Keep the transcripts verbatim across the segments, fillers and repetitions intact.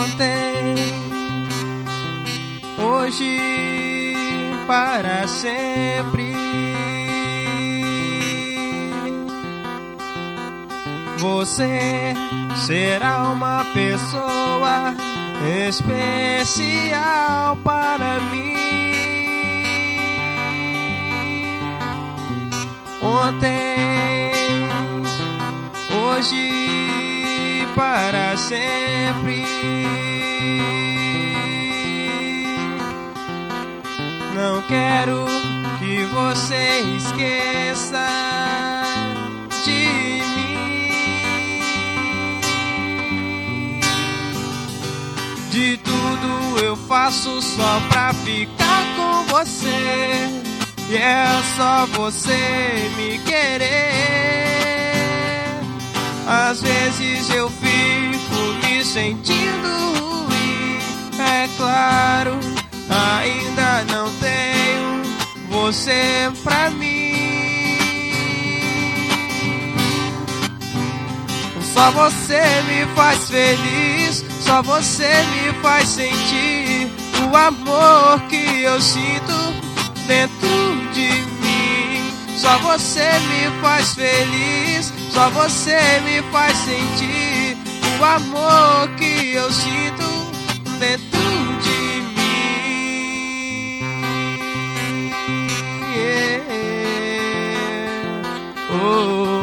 ontem, hoje, para sempre. Você será uma pessoa especial para mim. Ontem, hoje, para sempre. Não quero que você esqueça de mim. De tudo eu faço só pra ficar com você. E é só você me querer. Às vezes eu fico me sentindo ruim. É claro, ainda não tenho você pra mim. Só você me faz feliz. Só você me faz sentir o amor que eu sinto dentro de mim. Só você me faz feliz. Só você me faz sentir o amor que eu sinto dentro de mim. Yeah. Oh.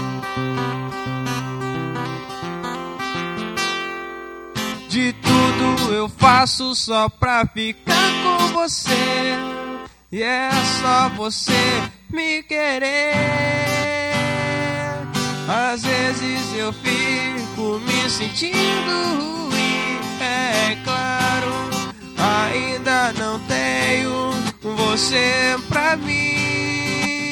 De tudo eu faço só pra ficar com você. E é só você me querer. Às vezes eu fico me sentindo ruim. É claro, ainda não tenho você pra mim.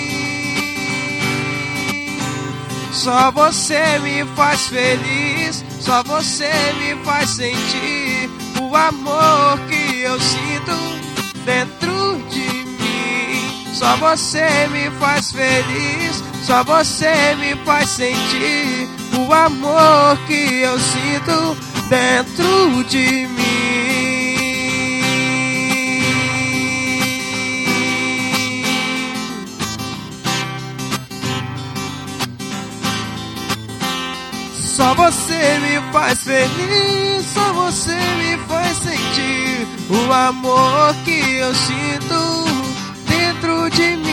Só você me faz feliz. Só você me faz sentir o amor que eu sinto dentro de mim. Só você me faz feliz. Só você me faz sentir o amor que eu sinto dentro de mim. Só você me faz feliz. Só você me faz sentir o amor que eu sinto dentro de mim.